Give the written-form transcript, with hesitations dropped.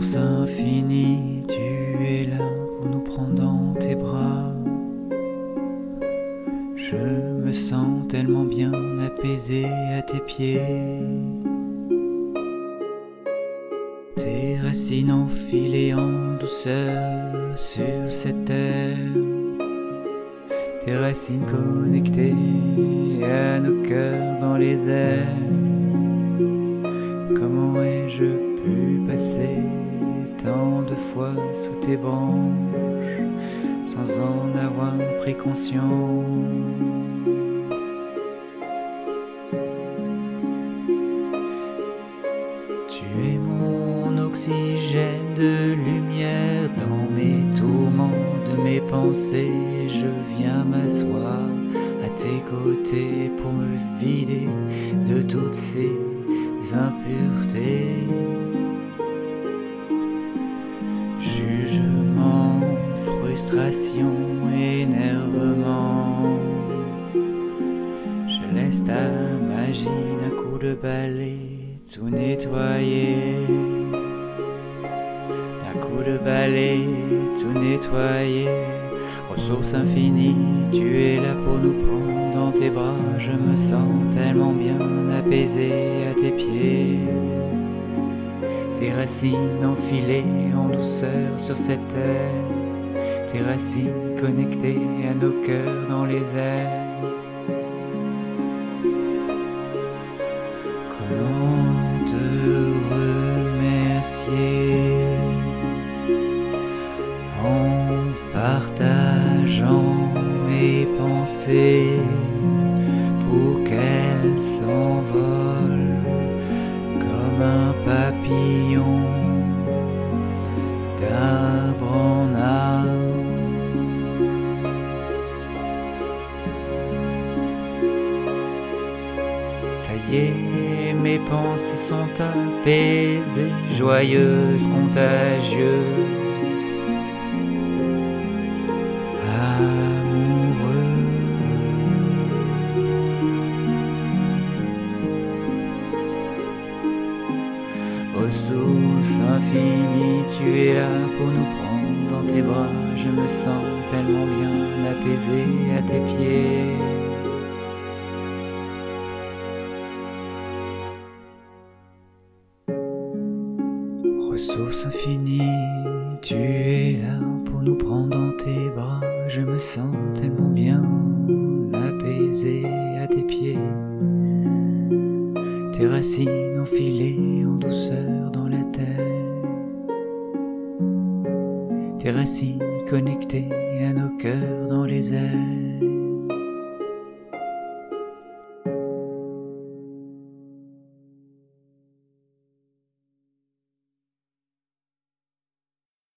Ressource infinie, tu es là pour nous prendre dans tes bras. Je me sens tellement bien apaisé à tes pieds. Tes racines enfilées en douceur sur cette terre, tes racines connectées à nos cœurs dans les airs. Comment ai-je pu passer tant de fois sous tes branches sans en avoir pris conscience? Tu es mon oxygène de lumière dans mes tourments, de mes pensées. Je viens m'asseoir à tes côtés pour me vider de toutes ces impuretés. Jugement, frustration, énervement. Je laisse ta magie d'un coup de balai tout nettoyer. D'un coup de balai tout nettoyer. Ressource infinie, tu es là pour nous prendre dans tes bras. Je me sens tellement bien apaisé à tes pieds. Tes racines enfilées en douceur sur cette terre, tes racines connectées à nos cœurs dans les airs. Comment te remercier en partageant mes pensées pour qu'elles s'envolent comme un papillon d'arbre en arbre. Ça y est, mes pensées sont apaisées, joyeuses, contagieuses, amoureuses. Ressource infinie, tu es là pour nous prendre dans tes bras. Je me sens tellement bien apaisé à tes pieds. Ressource infinie, tu es là pour nous prendre dans tes bras. Je me sens tellement bien apaisé à tes pieds. Tes racines enfilées en douceur dans la terre, tes racines connectées à nos cœurs dans les airs.